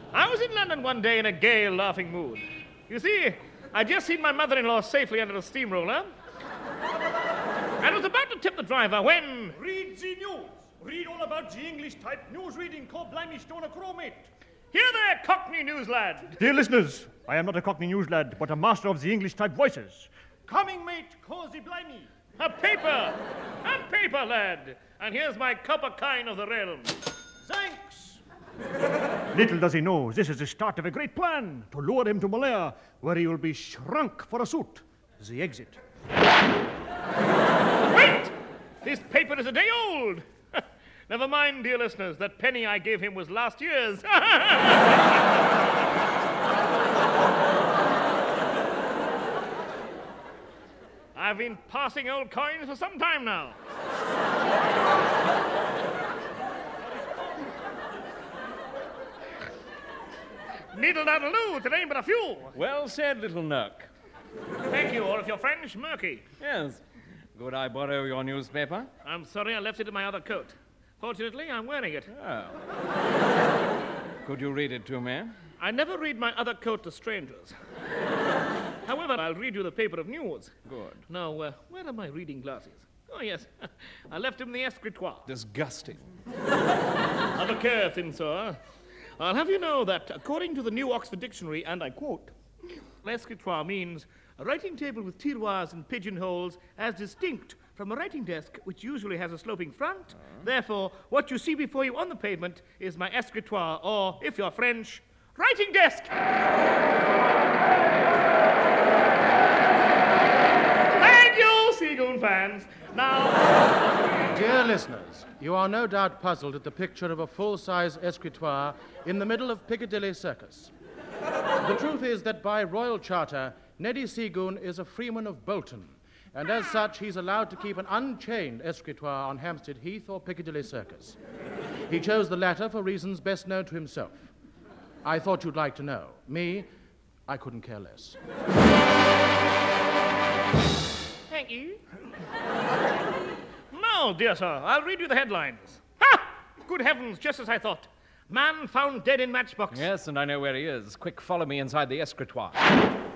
I was in London one day in a gay, laughing mood. You see, I'd just seen my mother-in-law safely under a steamroller, and was about to tip the driver when... Read the news. Read all about the English-type news reading called Blimey Stoner Chromate. Here there, Cockney news lad. Dear listeners, I am not a Cockney news lad, but a master of the English-type voices. Coming, mate, call the Blimey. A paper, lad. And here's my copper kine of the realm. Thanks. Little does he know, this is the start of a great plan to lure him to Malaya, where he will be shrunk for a suit. The exit. Wait! This paper is a day old. Never mind, dear listeners, that penny I gave him was last year's. I've been passing old coins for some time now. Needle-daddle-doo, it ain't but a few. Well said, little Nuck. Thank you, or if you're French, murky. Yes. Could I borrow your newspaper? I'm sorry, I left it in my other coat. Fortunately, I'm wearing it. Oh. Could you read it to me? I never read my other coat to strangers. However, I'll read you the paper of news. Good. Now, where are my reading glasses? Oh, yes. I left them in the escritoire. Disgusting. Have a care, thin sir. I'll have you know that, according to the New Oxford Dictionary, and I quote, escritoire means a writing table with tiroirs and pigeonholes as distinct from a writing desk, which usually has a sloping front. Therefore, what you see before you on the pavement is my escritoire, or, if you're French, writing desk. Thank you, Seagoon fans. Now... Dear listeners, you are no doubt puzzled at the picture of a full-size escritoire in the middle of Piccadilly Circus. The truth is that by royal charter, Neddy Seagoon is a freeman of Bolton, and as such, he's allowed to keep an unchained escritoire on Hampstead Heath or Piccadilly Circus. He chose the latter for reasons best known to himself. I thought you'd like to know. Me, I couldn't care less. Thank you. No, dear sir, I'll read you the headlines. Ha! Good heavens, just as I thought. Man found dead in matchbox. Yes, and I know where he is. Quick, follow me inside the escritoire.